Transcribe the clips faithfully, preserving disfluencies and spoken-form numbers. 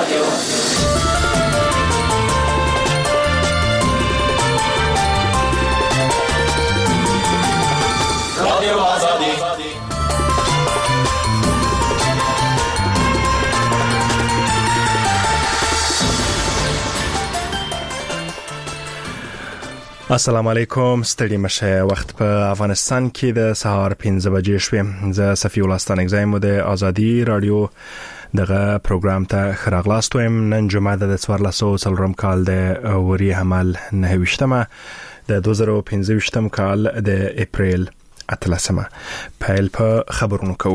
رادیو رادیو آزادی. السلام علیکم. ستړي مشه. وخت په افغانستان کې د سهار پنځه بجې شوې. زه صفی الله ستانګزایم د آزادی رادیو دغه پروګرام ته خراغلاست ویم. نن جمعه د څوارلس سوه څلورم کال د وری حمل نهه ویشتمه د دوه زره او پنځه ویشتم کال د اپریل اتلسمه. پیل په خبرونو کوو.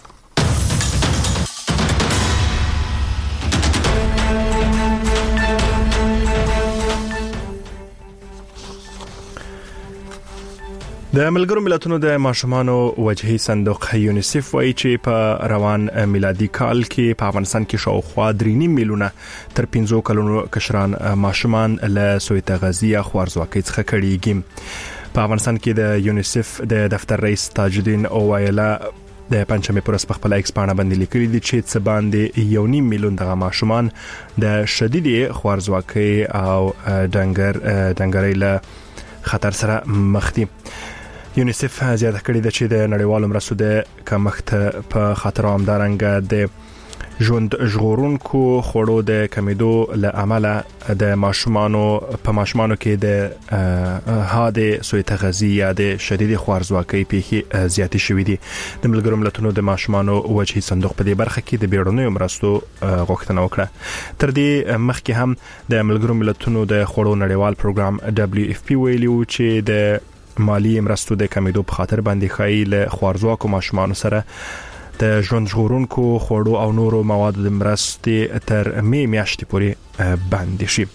د ملګرو ملتونو د ماشومانو وجهي صندوق یونیسف وایي چې په روان میلادي کال کې په افغانستان کې شاوخوا درې نیم میلیونه تر پنځو کلونو کشران ماشومان له سویت غزیه خوارزواکۍ څخه کړيږي. په افغانستان کې د یونیسف د دفتر رئیس تاجدین اوایلا د پنځمې پر خپل ایکس پاڼه باندې لیکلي دي چې څه باندې یو نیم میلیون دغه ماشومان د شدید خوارزواکۍ او ډنګر ډنګرۍ له خطر سره مخ دي. یونیسف زیاته کړې ده چې د نړیوالو مرستو د کمښت په خاطر همدارنګه د ژوند ژغورونکو خوړو د کمیدو له عمله د ماشومانو په ماشومانو کې د هاده سویت غزي یا د شدید خوارزواکۍ پیښې زیاتې شوې دي. د ملګرو ملتونو د ماشومانو وجهي صندوق په دې برخه کې د بیړنیو مرستو غوښتنه وکړه. تر دې مخکې هم د ملګرو ملتونو د خوړو نړیوال پروګرام دبليو اف پی ویلي و چې د مالی مرستو د کمیدو په خاطر باندې خای له خوارزواکو ماشومان سره د ژوند ژغورونکو خوړو او نورو موادو د مرستې تر می میاشتې پورې باندې شي.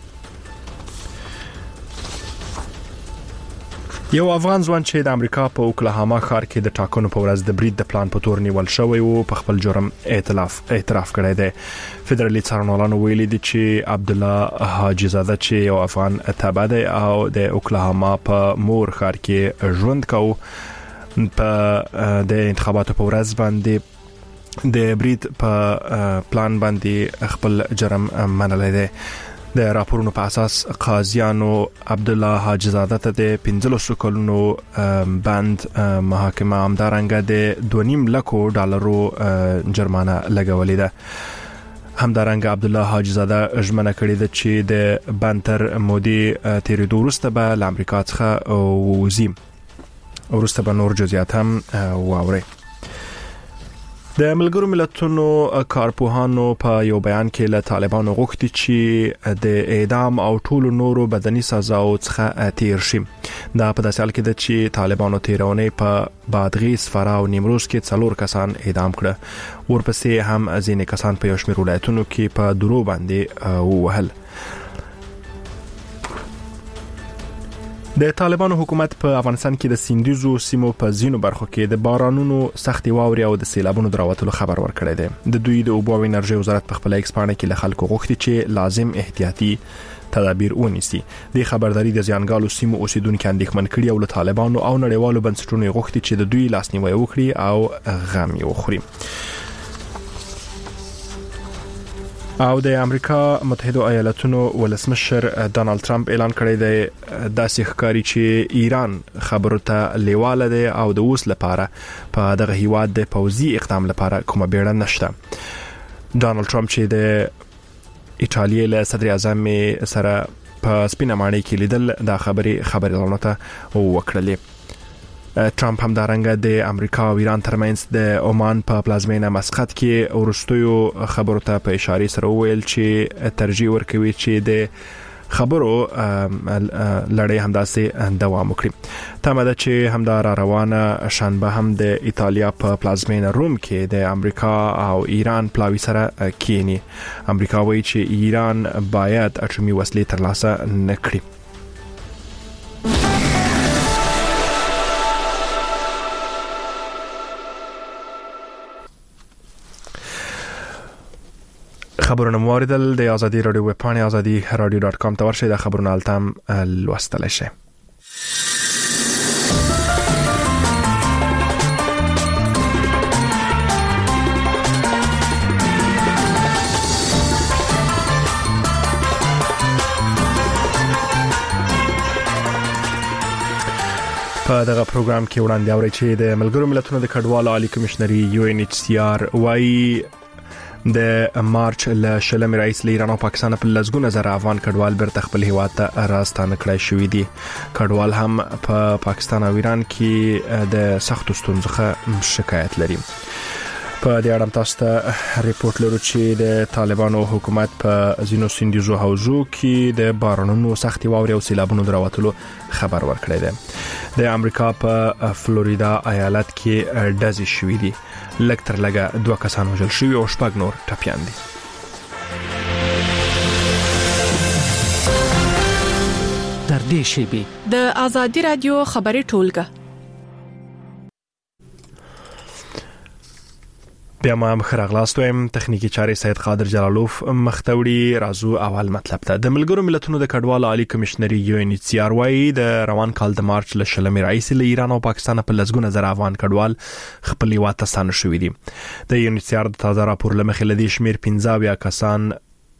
یو افغان ځوان چې د امریکا په اوکلاهاما ښار کې د ټاکنو په ورځ د برید د پلان په تور نیول شوی او په خپل جرم اعتراف اعتراف کړی دی. فدرالي څارنوالانو ویلي دي چې عبد الله حاجی زاده چې یو افغان تابع دی او د اوکلاهاما په مور ښار کې ژوند کوي په د انتخاباتو په ورځ باندې د برید په پلان باندې خپل جرم منلی دی. د راپورونو په اساس قاضیانو عبد الله حاجی زاده ته د پنځلسو کلونو بند محاکمه همدارنګه د دوه نیم لکو ډالرو جرمانه لګولې ده. همدارنګه عبد الله حاجی زاده ژمنه کړې ده چې د بنتر مودي تیریدو وروسته به له امریکا څخه ووځي. وروسته به نور جزئیات هم واوري. د ملګرو ملتونو کارپوهانو په یو بیان کې له طالبانو غوښتي چې د اعدام او ټولو نورو بدني سزاو څخه تیر شي. دا په داسې حال کې ده چې طالبانو تیرونې په بادغیس، فراه او نیمروز کې څلور کسان اعدام کړه. ورپسې هم ځینې کسان په یو شمېر ولایتونو کې په درو باندې ووهل. د طالبانو حکومت په افغانستان کې د سیندیزو سیمو په ځینو برخو کې د بارانونو سختي واوري او د سیلابونو دراوتلو خبر ورکړی دی. د دوی د اوبو او انرژي وزارت په خپل ایکس پاڼه کې له خلکو غوښتي چې لازم احتیاطي تدابیر ونیسي. د خبرداري د زیانګالو سیمو اوسیدونکو اندېښمن کړي او له طالبانو او نړیوالو بنسټونو غوښتي چې د دوی لاسنیوي وکړي او غم یې وخوري. او د امریکا متحده ایالاتونو ولسمشر ډانلډ ټرمپ اعلان کړی دی داسې ښکاري چې ایران خبرو ته لیواله دی او د اوس لپاره په دغه هیواد د پوځي اقدام لپاره کومه بیړه نشته. ډانلډ ټرمپ چې د ایټالیا له صدر اعظم سره په سپینه ماڼۍ کې لیدل دا خبري خبرونه ته وکړلې. ټرمپ هم دارنګه د امریکا او ایران ترمنځ د عمان په پلازمینه مسقط کې ورستیو خبرو ته په اشاره سره ویل چې ترجیح ورکوي چې د خبرو لړۍ همداسې دوام وکړي. تمه ده چې همدار روانه شنبه هم د ایتالیا په پلازمینه روم کې د امریکا او ایران پلاوی سره کینی. امریکا وایي چې ایران باید اټومي وسلې ترلاسه نکړي. خبرونه موریدل د آزادی رادیو وب پاڼه آزادی رادیو ډاټ کام ته ورشئ. د خبرونه التم لوستل شي. په دغه پروګرام کې وړاندې اوري چې د ملګرو ملتونو د کډوالو عالی کمشنري یو ان ایچ سی آر وايي د مارچ ل شلم رئیس ل ایران او پاکستان په لزګونه زره افغان کډوال بیرته خپل هیواد ته راستانه کړی شوې دي. کډوال هم په پا پاکستان او ایران کې د سختو ستونزو څخه شکایت لري. په دې اړه تاسو ته ریپورت لرو چې د طالبانو حکومت په زینو سیندیزو حوزو کې د بارانونو سختي واوري او سیلابونو دراوتلو خبر ورکړی دی. د امریکا په فلوریدا ایالت کې ډزې شوې دي. لږ تر لږه دوه کسان وژل شوي او شپږ نور ټپیان دي. تر دې شیبې د آزادي رادیو خبري ټولګه بیا ما مخرغلاست ویم تخنیکی چاري سید قادر جلالوف مختوړي رازو اول مطلب ته د ملګرو ملتونو د کډوالو عالی کمشنري یو ان ایچ سی آر وايي د روان کال د مارچ ل شلمې رئیس ل ایران او پاکستان په لزګونه زره افغان کډوال خپل هیواد ته ستانه شوي دي. د یو ان ایچ سی آر د تازه راپور لمخې لدی شمیر پنځه اویا کسان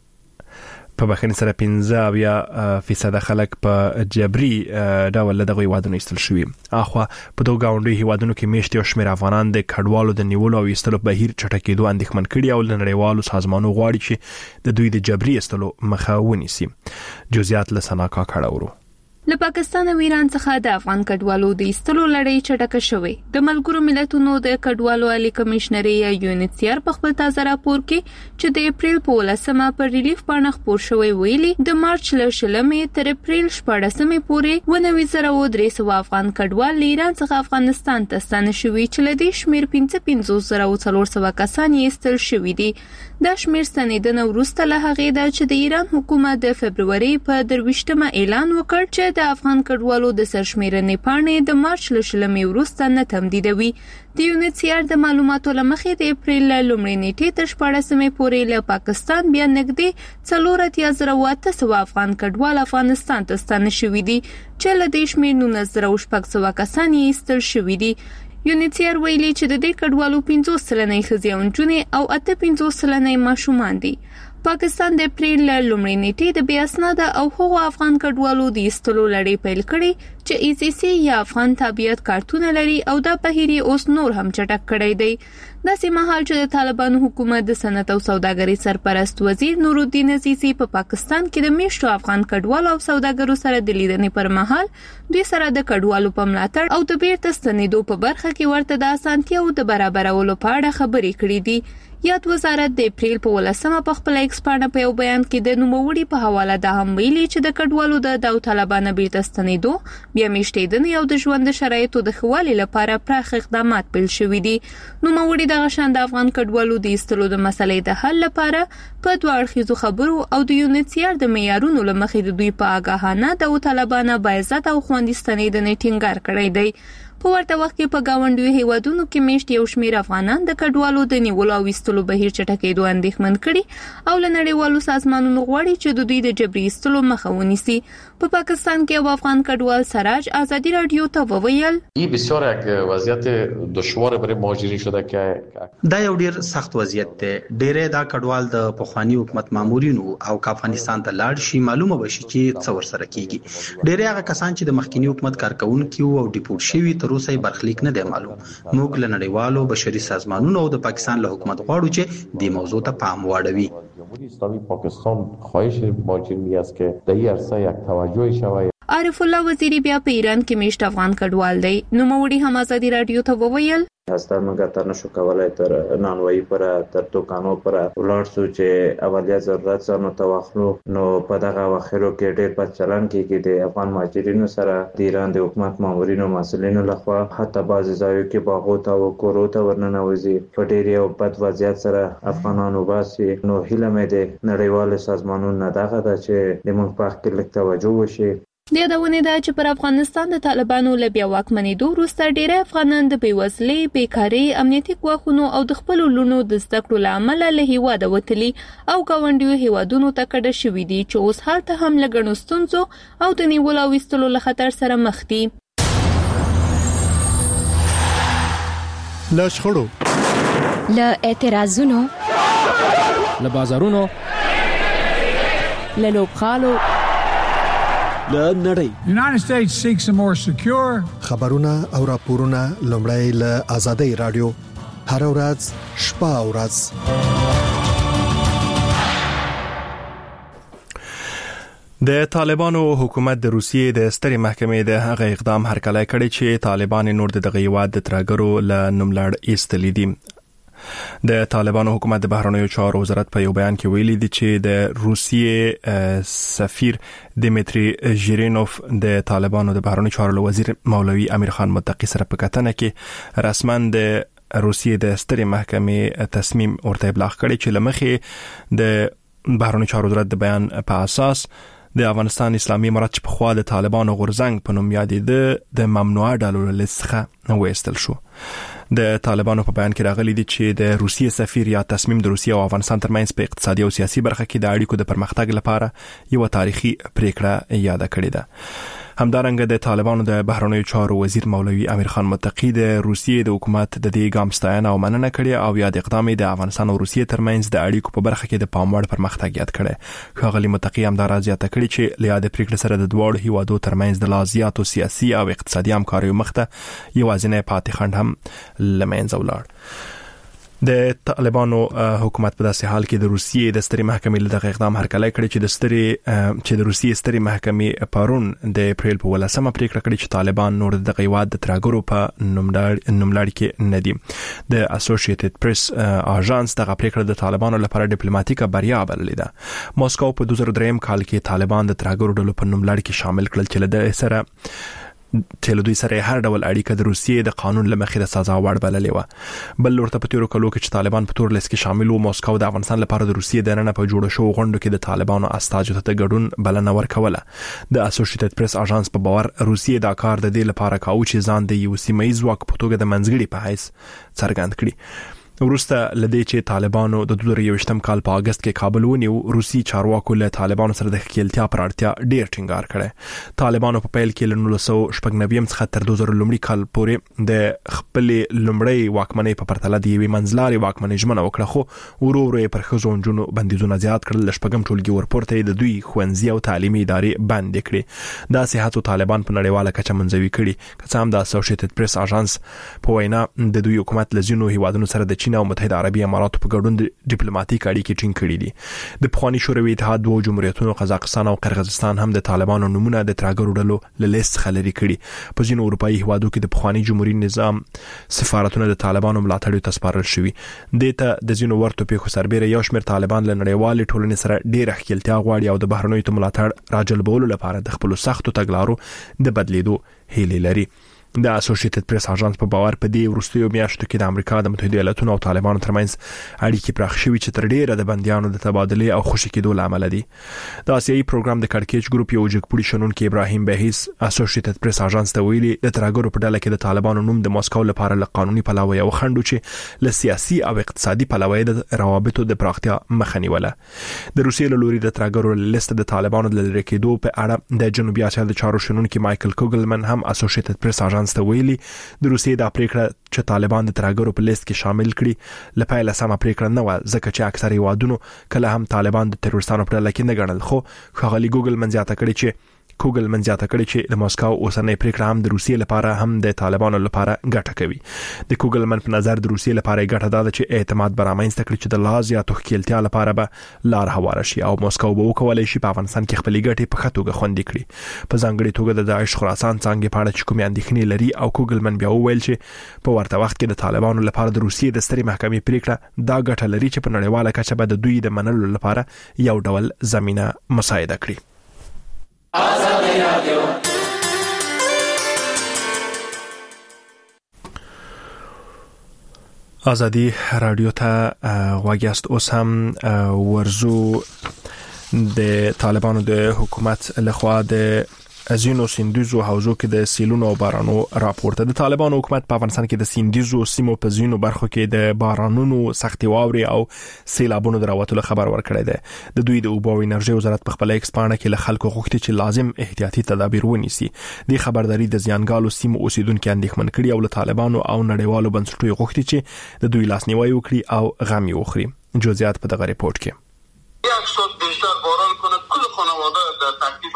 په بخښنې سره پنځه اویا فیصد خلک په جبري ډول دغه هیوادونو ایستل شوي. اخوا په دوه گاونډي هیوادونو کې میشتي او شمیر افغانان د کډوالو د نیولو او ایستلو بهیر چټکېدو اندېښمن کړي او نړیوالو سازمانونو غواړي چې د دوی د جبري ایستلو مخه ونیسي. جزئیات له سنا کاکړه اورو. له پاکستان او ایران څخه د افغان کډوالو د ایستلو لړۍ چټکه شوې. د ملګرو ملتونو د کډوالو عالی کمشنري یا یو ان ایچ سی آر په خپل تازه راپور کې چې د اپریل په ولسمه پر ریلیف باندې خبر شوی ویلي د مارچ ل شلمې تر اپریل شپږمې پورې ونوي زره او درې سوه افغان کډوال له ایران څخه افغانستان ته ستانه شوي چې له دې شمیر پنځه پنځوس زره او څلور سوه کسان یې ایستل شوي دي. دا شمیر ستنیدنه وروسته له هغې ده چې د ایران حکومت د فبروري په درویشتمه اعلان وکړ چې د افغان کډوالو د سرشمیرنې پاڼې د مارچ له شلمې وروسته نه تمدیدوي. د یو ان ایچ سی آر د معلوماتو له مخې د اپریل له لومړۍ نیټې تر شپاړسمې پورې له پاکستان بیا نږدې څلور اتیا زره او اته سوه افغان کډوال افغانستان ته ستانه شوي دي چې له دې شمیر نولس زره او شپږ سوه کسان یې ایستل شوي دي. یو ان ایچ سی آر ویلي چې د دې کډوالو پنځوس سلنه ښځې او نجونې او اته پنځوس سلنه ماشومان دي. پاکستان د اپریل له لومړۍ نیټې د بې اسناده او هغو افغان کډوالو د ایستلو لړۍ پیل کړې چې ای سی سی یا افغان تابعیت کارتونه لري او دا بهیر اوس نور هم چټک کړی دی. داسې مهال چې د طالبانو حکومت د صنعت او سوداګرۍ سرپرست وزیر نور الدین عزیزي په پاکستان کې د میشتو افغان کډوالو او سوداګرو سره د لیدنې پر مهال دوی سره د کډوالو په ملاتړ او د بیرته ستنېدو په برخه کې ورته د اسانتیاو د برابرولو په اړه خبرې کړې دي. یاد وزارت د اپریل په ولسمه په خپل ایکس باندې په یو بیان کې د نوموړي په حواله د هم ویلي چې د کډوالو د داوطلبانه بیرته ستنېدو بیا میشتېدنې او د ژوند شرایطو د ښه والي لپاره پراخ اقدامات پیل شوي دي. نوموړي دغه شان د افغان کډوالو د ایستلو د مسلې د حل لپاره په دوه اړخیزو خبرو او د یو ان ایچ سی آر د معیارونو له مخې د دوی په آګاهانه داوطلبانه باعزت او خوندي ستنېدنې ټینګار کړی دی. په ورته وخت کې په گاونډیو هیوادونو کې میشت یو شمیر افغانان د کډوالو د نیولو او ایستلو بهیر چټکېدو اندېښمن کړي او له نړیوالو سازمانونو غواړي چې د دوی د جبري ایستلو مخه ونیسي. په پاکستان کې یو افغان کډوال سراج آزادی رادیو ته وویل این بسیار یک وضعیت دشوار برای مهاجرین شده که دا یو ډیر سخت وضعیت دی. ډېرې دا کډوال د پخوانی حکومت مامورینو او افغانستان ته لاړ شي معلومه بشي چې څه ورسره کیږي. ډېرې هغه کسان چې د مخکنی حکومت کارکونکو او ډیپورټ شوي تر اوسه برخلیک نه دی معلوم. موږ له نړیوالو بشري سازمانونو او د پاکستان له حکومت غواړو چې دې موضوع ته پام واړوي. جمهوری اسلامی پاکستان خواهش مهاجرین است که در این عرصه یک توجهی شود. عارف الله وزیری بیا په ایران کې میشت افغان کډوال دی. نوموړي هم آزادی رادیو ته وویل هستن مګر تر نشو کولای تر نانوایی پر تر دوکانو پر ولر سو چې اولیا ضرورت سره توخلو نو په دغه وخرو کې ډېر په چلن کې کې د افغان مهاجرینو سره د ایران د حکومت مامورینو مسولینو لخوا حتی بعض ځایو کې باغو ته او کورو ته ورننوځي په ډېر یو بد وضعیت سره افغانانو باسي. نو هیله مې ده نړیوال سازمانونو نه دغه ده چې د موږ په حق کې توجه وشي. د یادونه ده چې پر افغانستان د طالبانو له بیا واکمنېدو وروسته ډېری افغانان د بېوزلۍ، بیکارۍ، امنیتي ګواښونو او د خپلو لوڼو د زده کړو له امله له هیواده وتلي او ګاونډیو هیوادونو ته کډه شوي دي چې اوس هلته هم له ګڼو ستونزو او د نیولو او ایستلو له خطر سره مخ دي. له شخړو، له اعتراضونو، له بازارونو، له لوبخالو ل نړۍ. United States seeks a more secure خبرونه او راپورونه لومړی ل آزادۍ رادیو هر ورځ شپه او ورځ. د طالبانو حکومت د روسیې د سترې محکمې د هغه اقدام هرکلی کړی چې طالبان نور د دغه هیواد د ترګرو له نوملړ ایستلي دي. د طالبانو حکومت د بهرنیو چارو وزارت په یو بیان کې ویلي دی چې د روسیې سفیر دیمیتری ژیرینوف د طالبانو د بهرنیو چارو وزیر مولوي امیر خان متقی سره په کتنه کې رسما د روسیې د سترې محکمې تصمیم ورته ابلاغ کړی چې لمخې د بهرنیو چارو وزارت د بیان په اساس د افغانستان اسلامي امارات په خوا د طالبانو غورځنګ په نوم یادېده د ممنوعه ډلو لڅخه وېستل شو. د طالبانو په بیان کې راغلي دي چې د روسیې سفیر یا تصمیم د روسیې او افغانستان ترمنځ په اقتصادي او سیاسي برخه کې د اړیکو د پرمختګ لپاره یو تاریخي پریکړه یاد کړې ده. همدارنګه د طالبانو د بهرنیو چارو وزیر مولوي امیر خان متقی د روسیې د حکومت د دې ګام ستاینه او مننه کړې او یاد اقدام د افغانستان او روسیې ترمنځ د اړیکو په برخه کې د پاموړ پرمختګ یاد کړي. ښاغلي متقی هم دا راځي ته کړی چې لیاد پریکړه سره د دوړ هیوادو ترمنځ د لازیاتو سیاسي او اقتصادي همکارۍ مخته یوازینی پاتې خنډ هم لمنځه ولاړ. د طالبانو حکومت په داسې حال کې د روسیې د سترې محکمې له دغه اقدام هرکلی کړی چې د سترې چې د روسیې سترې محکمې پرون د اپریل په ولسمه پریکړه کړې چې طالبان نور د هیواد د ترګرو په نوملړ نوملړ کې نه دي. د اسوسییټډ پریس اژانس دغه پریکړه د طالبانو لپاره ډیپلوماټیکه بریا بللې ده. ماسکو په دوه زره درې کال کې طالبان د ترګرو ډلو په نوملړ کې شامل کړل چې له سره چې له دوی سره هر ډول اړیکه د روسیې د قانون لمخې د سزا وړ بللې و. بل ورته په تیرو کلو کې چې طالبان په تور لیست کې شامل وو، ماسکو د افغانستان لپاره د روسیې د نن په جوړ شو غونډو کې د طالبانو استازو ته ګډون بلنه ورکوله. د اسوسییټډ پریس اژانس په باور روسیې دا کار د دې لپاره کاوه چې ځان د یو سیمه ییز واک په توګه د منځګړي په حیث څرګند کړي. وروسته لدې چې طالبانو د دوه زره یوویشتم کال په اگست کې کابل ونیو، روسي چارواکو له طالبانو سره د ښکېلتیا پر اړتیا ډېر ټینګار کړی. طالبانو په پیل کې له نولس سوه شپږ نوي څخه تر دوه زره لومړي کال پورې د خپلې لومړۍ واکمنۍ په پرتله د یوې منځلارې واکمنۍ ژمنه وکړه، خو ورو ورو یې پر ښځو او نجونو بندیزونه زیات کړل. له شپږم ټولګي ورپورته د دوی ښوونځي او تعلیمي ادارې بندې کړې. داسې هڅو طالبان په نړیواله کچه منځوي کړي. که څه هم د اسوسییټډ پریس اژانس په وینا د دوی حکومت له ځینو هیوادونو سره د چین او متحده عربي اماراتو په ګډون ډیپلوماټیک اړیکې ټینګ کړي دي. د پخوانی شوروي اتحاد دوه جمهوریتونو قزاقستان او قرغیزستان هم د طالبانو نمونه د ترګرو ډلو له لیست څخه لرې کړي. په ځینو اروپایي هیوادو کې د پخوانی جمهوریت نظام سفارتونه د طالبانو ملاتړ ته سپارل شوي. دته د ځینو ورته پیښو سربېره یو شمېر طالبان له نړیوالې ټولنې سره ډېر ښکېلتیا غواړي او د بهرنیو ته ملاتړ راجلبولو لپاره د خپل سختو تګلارو د بدلیدو هیله لري. د اسوسییټډ پریس اژانس په باور په دې وروستیو میاشتو کې د امریکا د متحده ایالاتونو او طالبانو ترمنځ اړیکې پراخ شوي چې تر ډیره د بندیانو د تبادلې او خوشي کېدو لامل دي. د آسیایي پروګرام د کړکېچ ګروپ یو جګپوړي شنونکي ابراهیم بهیس اسوسییټډ پریس اژانس ته ویلي د ترګرو په ډله کې د طالبانو نوم د ماسکو لپاره له قانوني پلوه یو خنډ چې له سیاسي او اقتصادي پلوه د روابطو د پراختیا مخه نیوله. د روسیې له لوري د ترګرو لیست د طالبانو د لری کېدو په اړه د جنوبي اسیا د چارو شنونکي مایکل کوګلمن هم اسوسییټډ پریس اژانس ته ویلي د روسیې د پریکړه چې طالبان د ترګرو په لیست کې شامل کړي لپاره سمه پریکړه نه و، ځکه چې اکثر هیوادونو کله هم طالبان د تروریستانو په ډله کې نه ګڼل. خو ښاغلي ګوګل منځاته کړي چې کوګل منځاته کړي چې د ماسکو اوسنۍ پریکړه هم د روسیې لپاره هم د طالبانو لپاره ګټه کوي. د کوګل من په نظر د روسیې لپاره ګټه ده چې اعتماد برابرینځ تکړه چې د لازیا توخیلتیا لپاره به لار هواره شي او ماسکو به وکولای شي په افغانستان کې خپل ګټې په خطوګه خوندې کړي. په ځانګړي توګه د داعش خراسان څنګه په اړه چې کومې اندېښنې لري او کوګل من بیا وویل چې په ورته وخت کې د طالبانو لپاره د روسیې د سترې محکمې پریکړه دا ګټه لري چې په نړیواله کچه به د دوی د منلو لپاره یو ډول زمينه مساعده کړي. آزادی رادیو آزادی رادیو ته غواګیاست. اوس هم ورزو د طالبانو د حکومت لخوا د ازینو سیندیزو حوزو کې د سیلونو او بارانو راپورته. د طالبانو حکومت په افغانستان کې د سیندیزو سیمو په زینو برخو کې د بارانونو سختي واوري او سیلابونو دراوتلو خبر ورکړی دی. د دوی د اوبو او انرژي وزارت په خپل ایکس پاڼه کې له خلکو غوښتي چې لازم احتیاطي تدابیر ونیسي. د خبرداري د زیانګالو سیمو اوسیدونکو اندېښمن کړي او له طالبانو او نړیوالو بنسټونو غوښتي چې د دوی لاسنیوي وکړي او غم یې وخوري. جزئیات په دغه ریپورت کې. یک سال بیشتر باران کنه کل خانواده در تکلیف از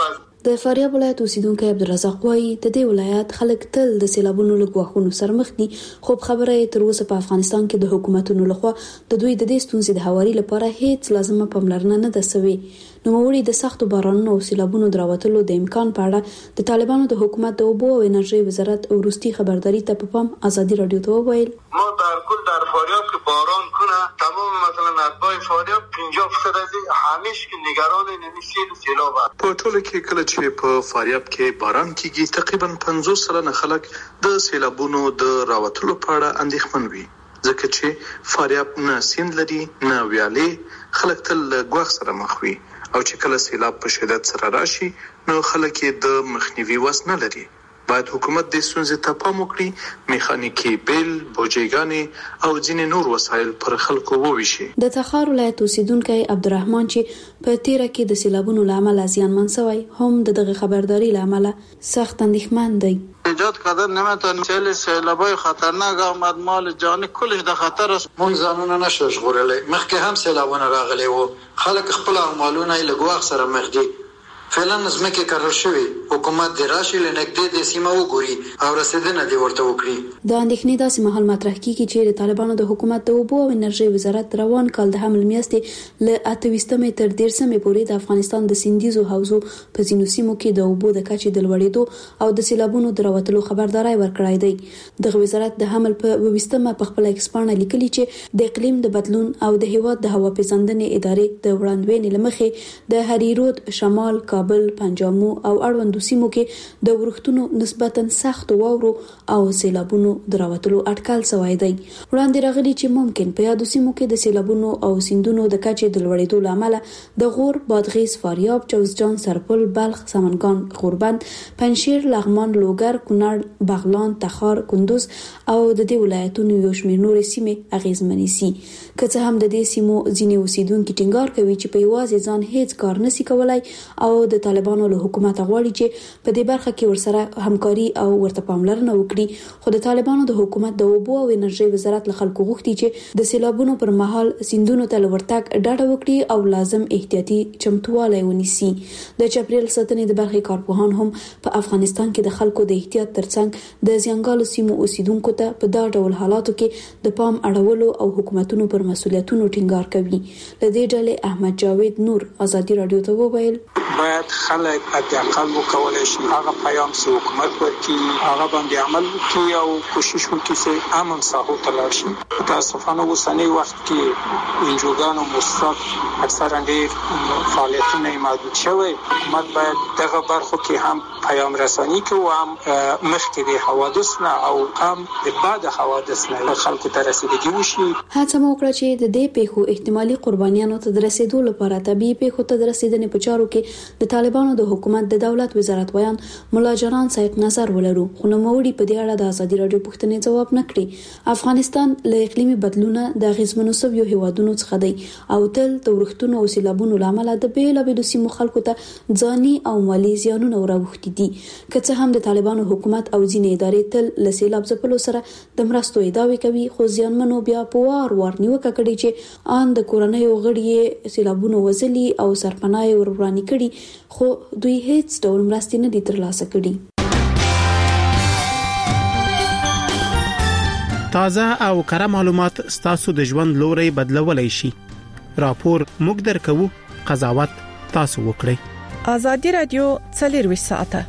د فاریاب ولایت اوسیدونکو عبدالرزاق وایي د دې ولایت خلک تل د سیلابونو له ګواښونو سره مخ دي، خو خبره یې تر اوسه په افغانستان کې د حکومتونو لخوا د دوی د دې ستونزې د هواري لپاره هیڅ لازمه پاملرنه نه ده شوې. نوموړي د سختو بارانونو او سیلابونو د راوتلو د امکان په اړه د طالبانو د حکومت د اوبو او انرژي وزارت وروستي خبرداري ته په پام ازادي رادیو ته وویل ما در کل در فاریاب که باران کنه تمام مثلا اتباع فاریاب پنجاه درصد از همیش که نگران نمیشه سیلاب په ټوله کې کله چې په فاریاب کې باران کیږي تقریبا پنځوس سلنه خلک د سیلابونو د راوتلو په اړه اندېښمن وي، ځکه چې فاریاب نه سیند لري نه ویالې، خلک تل ګواښ سره مخ وي او چې کله سیلاب په شدت سره راشي نو خلک یې د مخنیوي وس نه لري. باید حکومت د ستونزې ته پام وکړي، میخانیکي بیل، بوجیګانې او ځینې نور وسایل پر خلکو وویشي. د تخار ولایت اوسیدونکی عبدالرحمن چې په تیره کې د سیلابونو له امله زیانمن شوی هم د دغه خبرداري له امله سخت اندېښمن دی. ایجاد قدر نمیتونه سیل سیلابای خطرناک آمد، مال جانی کلش در خطر است. مون ځانونه نشو ژغورلی، مخکې هم سیلابونه راغلي وو، خلک خپل مالونه یې له ګواښ سره مخ دي. فعلا زمکه قرار شوی، حکومت د راشي لنګدې د سیمه وګوري او رسیدنه دی ورته وکړي. د اندېښنې داسې مهال مطرح کیږي چې د طالبانو د حکومت د اوبو او انرژي وزارت روان کال د حمل میاشتې له اته ویشتمې تر دېرشمې پورې د افغانستان د سیندیزو حوزو په ځینو سیمو کې د اوبو د کچې د لوړېدو او د سیلابونو د راوتلو خبرداري ورکړای دی. د وزارت د حمل په ویشتمه په خپل ایکسپانه لیکلي چې د اقلیم د بدلون او د هیواد د هوا پیژندنې ادارې د وړاندوینې لمخې د هری رود شمال کابل، پنجامو او اړوندو سیمو کې د ورښتونو نسبتاً سخت واورو او سیلابونو د راوتلو اټکل شوی دی. وړاندې راغلي چې ممکن په یادو سیمو کې د سیلابونو او سیندونو د کچې د لوړېدو له امله د غور، بادغیس، فاریاب، جوزجان، سرپل، بلخ، سمنګان، غوربند، پنجشیر، لغمان، لوګر، کونړ، بغلان، تخار، کندوز او د دې ولایتونو یو شمېر نورې سیمې اغیزمنې سي. که څه هم د دې سیمو ځینې اوسیدونکي ټینګار کوي چې په یوازې ځان هیڅ کار نشي کولای او د طالبانو له حکومت غواړي چې په دې برخه کې ورسره همکاري او ورته پاملرنه وکړي، خو د طالبانو د حکومت د اوبو او انرژي وزارت له خلکو غوښتي چې د سیلابونو پر مهال سیندونو ته ورتګ ډاډه وکړي او لازم احتیاطي چمتووالی ونیسي. د چاپیریال ساتنې د برخې کارپوهان هم په افغانستان کې د خلکو د احتیاط ترڅنګ د زیانګالو سیمو اوسیدونکو ته په دا ډول حالاتو کې د پام اړولو او حکومتونو پر مسؤلیتونو ټینګار کوي. له دې ډلې احمد جاوید نور ازادي رادیو ته وویل باید خلک حداقل وکولای شي هغه پیام چې حکومت ورکړي هغه باندې عمل وکړي او کوشش وکړي چې امن ساحو ته لاړ شي. متاسفانه اوسنی وخت کې انجوګانو مصرف اکثرا ډېر فعالیتونه محدود شوی. حکومت باید دغه برخو کې هم پیام رسانی کوي او هم مخکې د حوادث نه او هم د بعد حوادث نه خلکو ته رسیدګي وشي. هڅه مو وکړه چې د دې پیښو احتمالي قربانیانو ته د رسیدو لپاره طبيعي پیښو ته د رسیدنې په چارو کې د طالبانو د حکومت د دولت وزارت ویان مولا جانان صاحب نظر ولرو، خو نوموړي په دې اړه د ازادي رادیو پوښتنې ځواب نه کړی. افغانستان له اقلیمي بدلونه د غیزمنو سویو هیوادونو څخه دی او تل د ورښتونو او سیلابونو لامل د بیلابېلو سیمو خلکو ته ځاني او مالی زیانونه راوښتي دي. که څه هم د طالبانو حکومت او ځینې ادارې تل له سیلاب ځپلو سره د مرستو ادعاوې کوي، خو زیانمنو بیا په وار وار نیوکه کړې چې ان د کورنیو غړي سیلابونو وزلي او سرپناه وروراني کړي، خو دوی هیڅ ډول مرستې نه دي ترلاسه کړي. تازه او کره معلومات ستاسو د ژوند لوري بدلولای شي. راپور موږ درکو، قضاوت تاسو وکړئ. ازادي رادیو څلور ساعته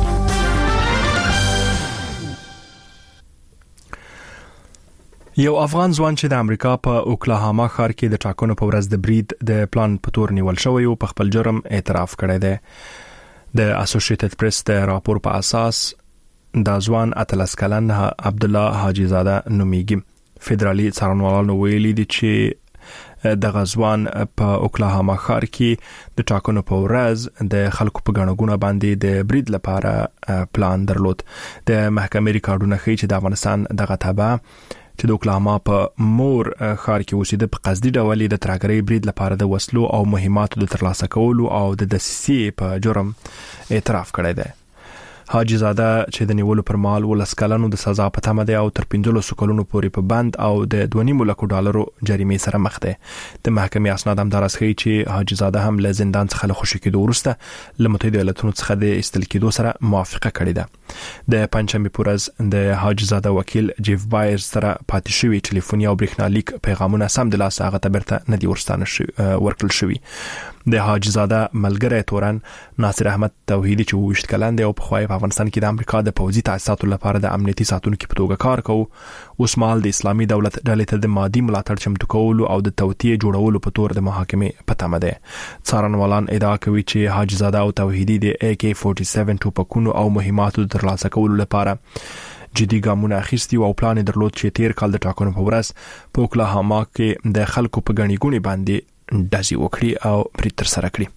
یو افغان ځوان چې د امریکا په اوکلاهاما ښار کې د ټاکنو په ورځ د برید د پلان په تور نیول شوی او په خپل جرم اعتراف کړی دی. د اسوسییټډ پریس د راپور په اساس د ځوان اتلس کلن عبد الله حاجی زاده نومیږي. فدرالي څارنوالانو ویلي دي چې د غزوان په اوکلاهاما ښار کې د ټاکنو په ورځ د خلکو په غنغونه باندې د برید لپاره پلان درلود. د محکمې ریکارډونه ښیي چې د افغانستان دغه تابع چې د اوکلاهاما په مور ښار کې اوسېده په قصدي ډول د ترهګرۍ برید لپاره د وسلو او مهماتو د ترلاسه کولو او د دسیسې په جرم اعتراف کړی دی. حاجی زاده چې د نیولو پر مهال ولس کلنو د سزا په تمه دی او تر پنځلسو کلونو پورې په بند او د دوه نیم لکو ډالرو جریمې سره مخ دی. د محکمې اسناد هم دراس ښیي چې حاجی زاده هم له زندان څخه له خوشي کېدو وروسته له متحده ایالاتونو څخه د ایستل کېدو سره موافقه کړې ده. د پنځمې په ورځ د حاجی زاده وکیل جیف بایرز سره پاتې شوی ټلیفوني او برېښنالیک پیغامونه سم د لاس هغه ته برته نه دي ورستانه ورکړل شوی. د حاجی زاده ملګری تورن ناصر احمد توحیدی چې وشت کلن دی او په خوای په افغانستان کې د امریکا د پوځي تاسیساتو لپاره د امنیتي ساتونکو په توګه کار کوي. اوس مال د اسلامي دولت ډلې ته د مادي ملاتړ چمتو کولو او د توطئه جوړولو په تور د محاکمې په تمه ده. څارنوالان ادعا کوي چې حاجی زاده او توحیدی د اے کے سوري سبعه ټوپکونو او مهماتو د ترلاسه کولو لپاره جدي ګامونه اخیستي او پلان درلود چې تیر کال د ټاکنو په ورځ په اوکلاهاما کې د خلکو په غني ګونی باندې داسي وکړي او برید تر سره کړي.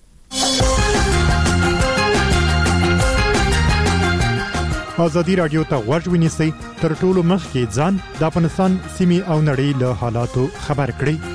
ازادي رادیو ته غوږ ونیسئ تر ټولو مخکې ځان د افغانستان سیمې او نړۍ له حالاتو خبر کړئ.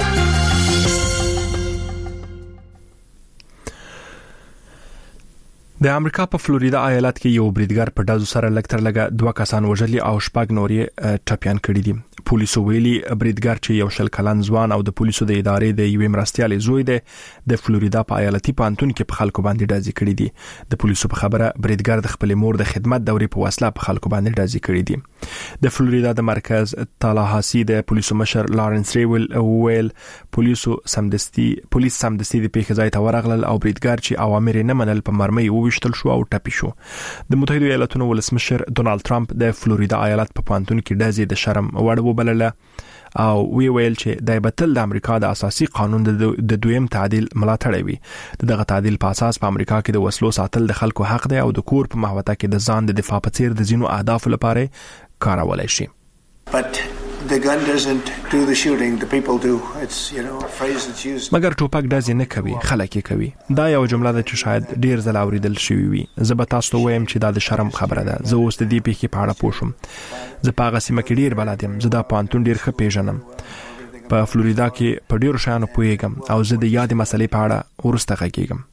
د امریکا په فلوریدا ایالت کې یو بریدګر په دازو سره لکټر لګه دوه کسان وژلي او شپږ نورې ټپيان کړي دي. پولیسو ویلي بریدګر چې یو شل کلن ځوان او د پولیسو د ادارې د یوې مرستيالي زوی دی د فلوریدا په ایالتي پانتون کې په خلکو باندې دازي کړي دي. د پولیسو په خبره بریدګر د خپل مور د خدمت دورې په وسیله په خلکو باندې دازي کړي دي. د فلوریدا د مرکز تالاهاسي د پولیسو مشر لارنس ریول ویل پولیسو سمدستي پولیس سمدستي د پیښې ځای ته ورغلل او بریدګر چې اوامر نه منل په مرمۍ وویشتل شو او ټپي شو. د متحده ایالاتونو ولسمشر ډونالد ټرمپ د فلوریدا ایالت په پانتون کې دازي د شرم وړ وبلله او وی ویل چې د بتل د امریکا د اساسي قانون د دویم تعدیل ملاتړ وي. دغه تعدیل په اساس په امریکا کې د وسلو ساتل د خلکو حق دی او د کور په محوطه کې د ځان د دفاع په څیر د زینو اهداف لپاره کارولای شي. But the gun doesn't do the shooting, the people do. It's, you know, a phrase that's used. مګر ټوپک داسې نه کوي، خلک یې کوي. دا یو جمله ده چې شاید ډیر ځله اوریدل شوی وي. زه به تاسو ته وایم چې دا د شرم خبره ده. زه اوس د دې پیښې په اړه پوه شوم. زه په هغه سیمه کې ډیر بلد یم. زه دا پانتون ډیر ښه پیژنم. په فلوریدا کې په ډیرو شیانو پوهیږم او زه د یادې مسلې په اړه ورسته غږیږم.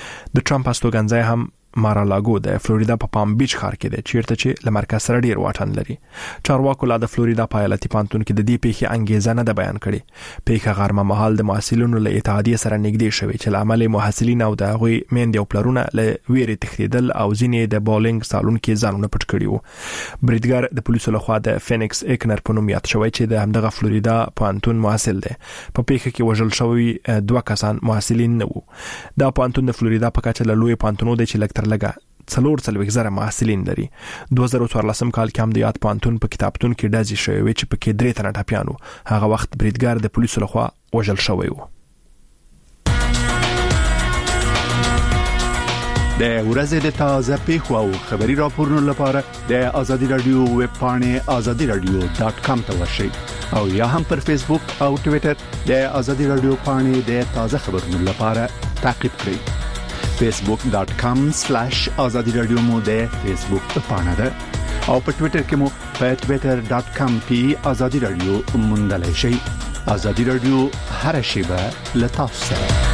د ټرمپ استوګنځای هم مارالاګو د فلوریدا په پام بیچ ښار کې دی چیرته چې له مرکز سره ډیر واټن لري. چارواکو لا د فلوریدا په ایالتي پانتون کې د دې پیښې انګیزه نه ده بیان کړې. پیښه غرمه مهال د محصلینو له اتحادیې سره نږدې شوې چې له امله محصلین او د هغوی میندې او پلرونه له ویرې تښتېدل او ځینې د بولینګ سالون کې ځانونه پټ کړي وو. بریدګر د پولیسو لخوا د فینکس ایکنر په نوم یاد شوی چې د همدغه فلوریدا پانتون محصل دی. په پیښه کې وژل شوی دوه کسان محصلین نه وو. دا پانتون د فلوریدا په کچه له لوی پانتونو دی چې لکټر لګه څلور څلوېښت زره محصلین لري. دوه زره څوارلسم کال کې هم د یاد پانتون په کتابتون کې ډزې شوې وې چې پکې درې تنه ټپیان وو. هغه وخت بریدګر د پولیسو لخوا وژل شوی و. د ورځې د تازه پیښو او خبري راپورونو لپاره د آزادي رادیو ویب پاڼې آزادي رادیو ډاټ کام ته ورشئ او یا هم پر فیسبوک او ټوئیټر د آزادي رادیو پاڼې د تازه خبرونو لپاره تعقیب کړئ. facebook dot com slash azadi radio مو د فیسبوک پاڼه ده او په ټوئیټر کې مو په twitter dot com پی azadi radio موندلای شئ. azadi radio هر شیبه له تاسو سره.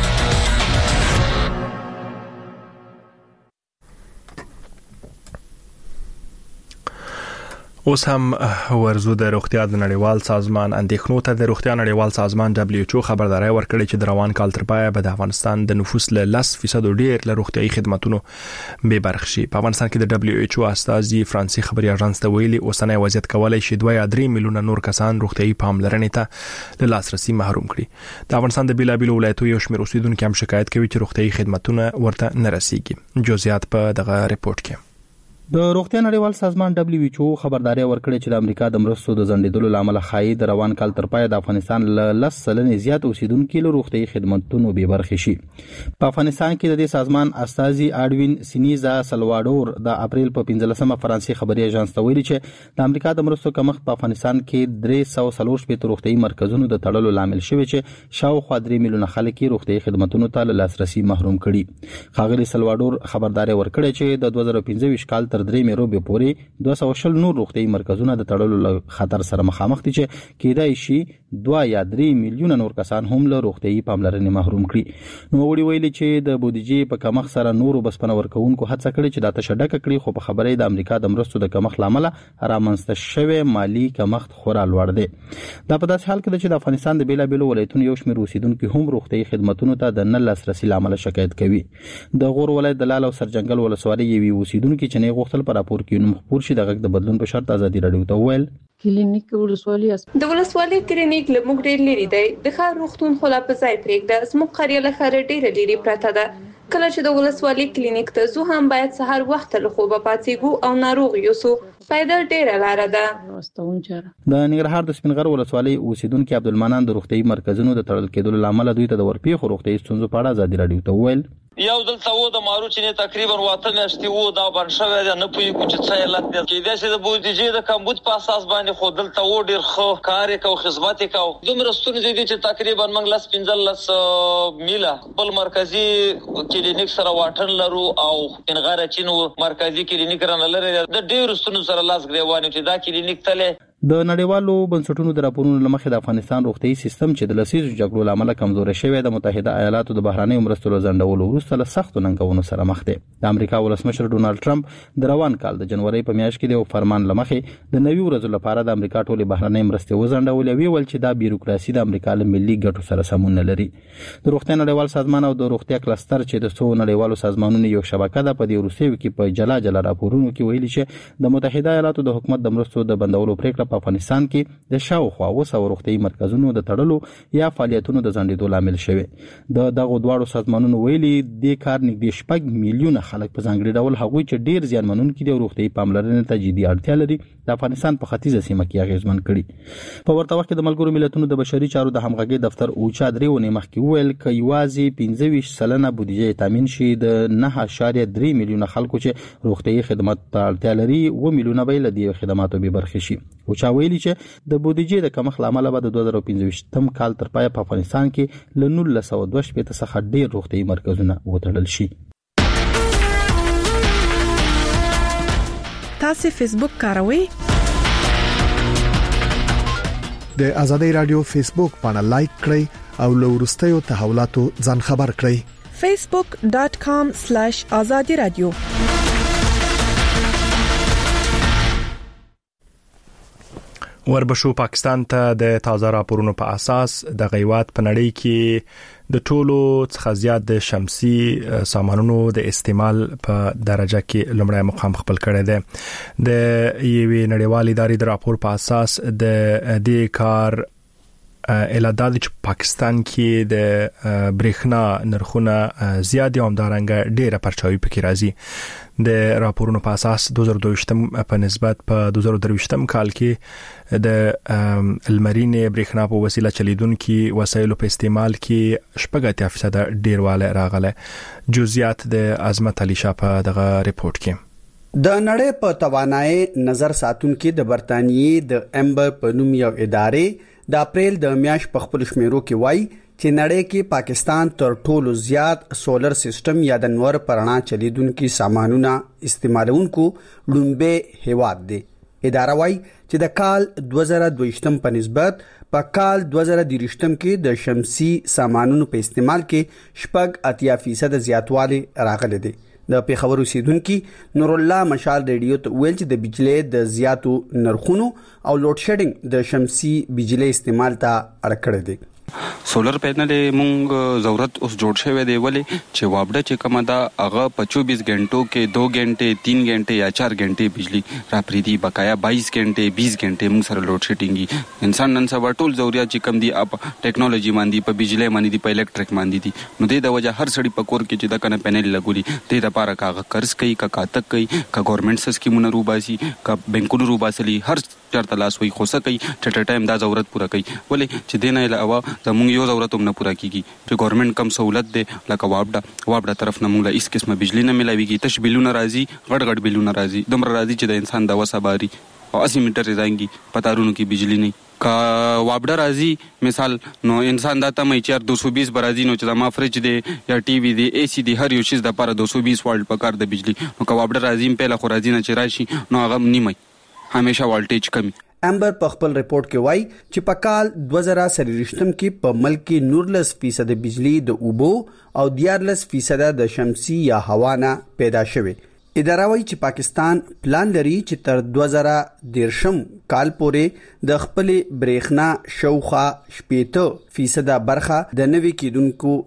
اوس هم ورزو د روغتیا د نړیوال سازمان اندېښنو ته د روغتیا نړیوال سازمان دبليو ایچ او خبرداري ورکړې چې د روان کال تر پایه به د افغانستان د نفوس له لس فیصد ډیر له روغتيایي خدماتونو به برخه شي. په افغانستان کې د دبليو ایچ او استازي فرانسې خبري اژانس ته ویلي اوسنۍ وضعیت کولای شي دوه یا درې میلیونه نور کسان روغتيایي پاملرنې ته له لاسرسي محروم کړي. د افغانستان د بیلابیلو ولایتونو یو شمېر اوسیدونکو هم شکایت کوي چې روغتيایي خدماتونه ورته نه رسیږي. جزئیات په دغه ریپورت کې. د روغتیا نړیوال سازمان دبليو ایچ او خبرداري ورکړې چې د امریکا د مرستو د ځنډېدلو لامل خایي د روان کال تر پای د افغانستان له لس سلنې زیات اوسیدونکو له روغتي خدماتونو به برخه شي. په افغانستان کې د دې سازمان استازي اډوین سینیزا سلواډور د اپریل په پنځلسمه فرانسې خبري اژانس ته ویلي چې د امریکا د مرستو کمښت په افغانستان کې درې سوه څلور شپږ روغتي مرکزونو د تړلو لامل شوی چې شاوخوا درې میلیونه خلک روغتي خدماتونو ته له لاسرسي محروم کړي. خاغلی سلواډور خبرداري ورکړې چې د دوه زره پنځه ویشت کال تر تر درې مې پورې دوه سوه شل نور روغتي مرکزونه د تړلو خطر سره مخامخ دي چې کېدای شي دوه یا درې میلیونه نور کسان هم له روغتي پاملرنې محروم کړي. نو وړي ویلي چې د بودیجې په کمښت سره نورو بسپنه ورکوونکو هڅه کړې چې دا تشدک کړي، خو په خبرې د امریکا د مرستو د کمښت لامل رامنځته شوی مالی کمښت خورا لوړ دی. دا په داسې حال کې چې د افغانستان د بیلابېلو ولایتونو یو شمېر اوسیدونکو هم روغتي خدماتونو ته د نه لاسرسي لامل شکایت کوي. د غور ولایت د لال او سرجنګل ولسوالۍ یوې اوسیدونکو چې نه غوښتل پر راپور کې نوم خپور شي د غږ د بدلون په شرط ازادي راډیو ته وویل کلینیک ولسوالۍ د ولسوالۍ کلینیک له موږ ډېر لري دی، د ښار روغتون خو لا په ځای پرېږده، زموږ قریه له ښاره ډېره لرې پرته ده. کله چې د ولسوالۍ کلینیک ته ځو هم باید سهار وخته له خوبه پاڅېږو او ناروغ یوسو، پیدل ډېره لاره ده. د ننګرهار د سپین غر ولسوالۍ اوسیدونکي عبدالمنان د روغتي مرکزونو د تړل کېدلو لامل دوی ته د ورپېښو روغتي ستونزو په اړه ازادي راډیو ته وویل یو دلته و د مارو چې تقریبا واته میاشتې وو دا بن شوی دی، نه پوهېږو چې څه علت دی. کېدای شي د بودیجې د کمبود په اساس باندې خو دلته و ډېر ښه کار یې کوو، خدمت یې کوو. دومره ستونزې دي چې تقریبا موږ لس پنځلس میله خپل مرکزي کلینیک سره واټن لرو او ننګرهار چینو مرکزي کلینیک رانه لري. د ډېرو ستونزو سره لاس ګرېوان چې دا کلینیک تللی. د نړیوالو بنسټونو د راپورونو لمخې د افغانستان روغتي سیستم چې د لسیزو جګړو لامل کمزوري شوی د متحده ایالاتو د بهرنیو مرستو ځنډولو وروسته له سختو ننګونو سره مخ دی. د امریکا ولسمشر ډونالد ټرمپ د روان کال د جنوري په میاشت کې د فرمان لمخې د نوي ورځو لپاره د امریکا ټولې بهرنۍ مرستې وځنډولې، ویل چې دا بیروکراسي د امریکا له ملي ګټو سره سمون نه لري. د روغتیا نړیوال سازمان او د روغتیا کلستر چې د څو نړیوالو سازمانونو یو شبکه ده په دې وروستیو کې په جلا جلا راپورونو کې ویلي چې د متحده ایالاتو د حکومت د مرستو د بندولو پریکړه په افغانستان کې د شاوخوا وسو روغتي مرکزونو د تړلو یا فعالیتونو د ځنډېدو لامل شوی. د دغه دواړو سازمانونو ویلي د کار نږدې شپږ میلیونه خلک په ځانګړي ډول هغوی چې ډیر زیانمنونکي دي روغتي پاملرنې ته جدي اړتیا لري د افغانستان په ختیځه سیمه کې اغیزمن کړي. په ورته وخت کې د ملګرو ملتونو د بشري چارو د همغږي دفتر اوچا درې ونې مخکې وویل ک یوازې پنځه ویشت سلنه بودیجه تامین شي د نه اعشاریه درې میلیونه خلکو چې روغتي خدمات ته اړتیا لري و میلیونه به له دې خدماتو به برخه شي. اوچا ویلي چې د بودیجې د کمښت لامل به د دوه زره پنځه کال تر پایه په افغانستان کې له نولس سوه دوه شپېته څخه ډېر روغتي مرکزونه وتړل شي. تاسو فیسبوک کاروئ؟ د ازادي رادیو فیسبوک باندې لایک کړئ او له وروستیو تحولاتو ځان خبر کړئ. facebook dot com slash azadi radio. وربشو پاکستان ته د تازه راپورونو په اساس د غیوات په نړۍ کې د ټولو څخه زیات د شمسي سامانونو د استعمال په درجه کې لومړی مقام خپل کړی دی. د یوې نړیوالې ادارې د راپور په اساس د دې کار اعلان چې پاکستان کې د برېښنا نرخونه زیات دي او همدارنګه ډېره پرچاوي پکې راځي. د راپورونو په اساس دوه زره دوه په نسبت په دوه زره درې کال کې د المرینې برېښنا په وسیله چلیدونکو وسایلو په استعمال کې شپږ اتیا فیصد ډېروالی راغلی. جزئیات د عظمت علي شاه په دغه ریپورت کې. د نړۍ په توانایي نظر ساتونکو د برتانیې د امبر په نوم یو ادارې د اپریل د میاشت په خپل شمیرو کې وایي چې نړۍ کې پاکستان تر ټولو زیات سولر سیستم یا د نور پرانا چلیدونکو سامانونه استعمالونکو لومبه هیواد دی. اداره وایي چې د کال دوه زره دوه په نسبت په کال دوه زره درې کې د شمسي سامانونو په استعمال کې شپږ اتیا فیصد زیاتوالی راغلی دی. د پیښور اوسیدونکو نور الله مشال ریډیو ته ویل چې د بجلی د زیاتو نرخونو او لوډ شیډینګ د شمسي بجلی استعمال ته اړ کړی دی. سولر پینل مونږ ضرورت اوس جوړ شوی دی ولې چې وابډه چې کومه دا هغه په چوبیس غنټو کې دو غنټه تین غنټه یا چار غنټه بجلی را پریدي، بقایا بائیس غنټه بیس غنټه مونږ سره لوډ شیډینګي. انسان نن سبا ټول ضرورت چې کم دي اپ ټیکنالوژي باندې په بجلی باندې دی په الکتریک باندې دي، نو د وجه هر سړی په کور کې چې دا کنه پینل لګولي د لپاره کاغه قرض کوي کا کاتک کوي کا ګورنمنت سکیمونه روباسي کا بانکونو روباسي هر چرته لاس وي خوسه کوي چې ټایم دا ضرورت پوره کوي ولې چې دینه علاوه زموږ یو ضرورت هم نه پوره کیږي چې ګورنمنت کم سہولت ده لکه وابډه وابډه طرف نه موږ له هیڅ قسمه بجلی نه ملاويږي، تش بلونه راځي غړ غړ بلونه راځي دومره راځي چې د انسان د وسه باري او اسی میټر راځي پتارونو کې بجلی نه کا وابډه راځي مثال نو انسان دا ته مې چار دو سو بیس برازي نو چې ما فرج دی یا ټي وي دی اي سي دی هر یو شی د لپاره دو سو بیس وولټ پکار د بجلی نو کا وابډه راځي په لخوا راځي نه چې راشي نو هغه نیمه همیشه وولټیج کمی. امبر په خپل ریپورت کې وایي چې په کال دوه زره سرشتم کې په ملک کې نورلس فیصد بجلی د اوبو او دیارلس فیصد د شمسي یا هوا نه پیدا شوه. اداره وایي چې پاکستان پلان لري چې تر دوه زره دیرشم کال پورې د خپل برېښنا شوخه شپږ فیصد برخه د نوي کیدونکو